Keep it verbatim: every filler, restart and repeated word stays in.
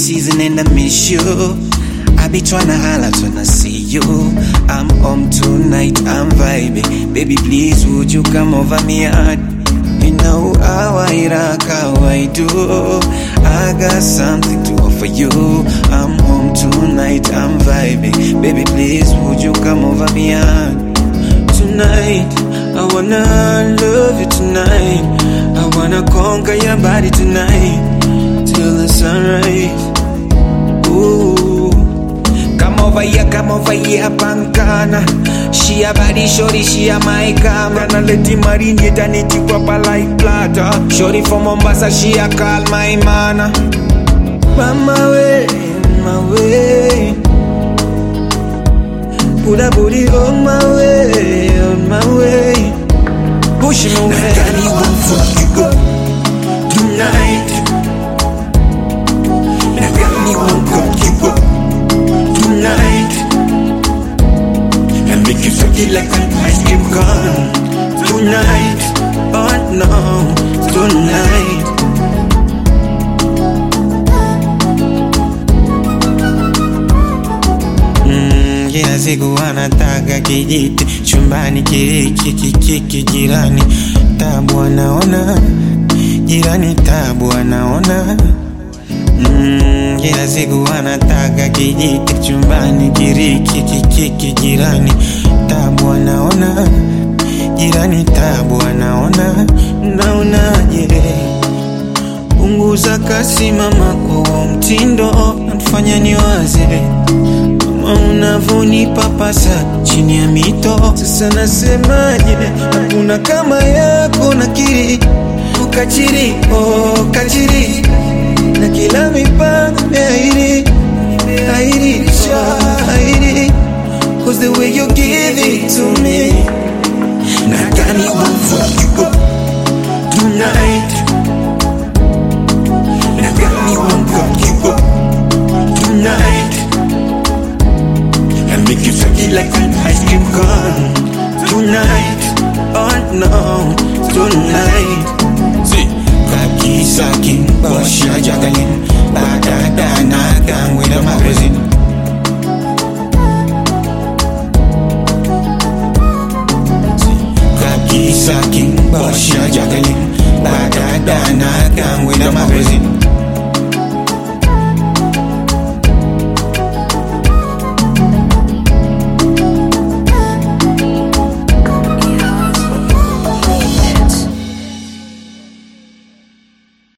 season and I miss you. I be tryna holla when I see you. I'm home tonight, I'm vibing. Baby, please, would you come over me heart? You know how I rock, how I do. I got something to offer you. I'm home tonight, I'm vibing. Baby, please, would you come over me heart? Tonight, I wanna love you tonight. I wanna conquer your body tonight till the sunrise. Ooh, come over here, come over here, pankana. She a body shorty, she a my camera. Gonna let him marinate and eat it proper like platter. Shorty from Mombasa, she a call my mana. On my way, my way. Put a booty on my way, on my way. Push me away. Nagani won't fuck you up tonight. Nagani won't fuck you up tonight. And make you suck it like an ice cream cone tonight. Oh no, tonight. Kila siku anataka kijiti, chumbani kiriki kikiki jirani. Tabu anaona, jirani tabu anaona. Mm, kila siku anataka kijiti, chumbani kiriki kikiki jirani. Tabu anaona, jirani tabu anaona. Naonaje? Punguza kasi mama kwa mtindo, nafanya niwaze unavonipa pasa chini ya mito. Sasa nasemaje, hakuna kama yako nakiri. Ukachiri, oh kachiri. Na kila mipango meahiri, ahiri, shahiri. Cause the way you give it to me. Nagani won't fuck you up tonight. Nagani won't fuck you up tonight. And make you suck it like an ice cream cone tonight. Oh no, tonight. See, kaki sakin, bosh ya jagalin. Badada nagang with a magazine.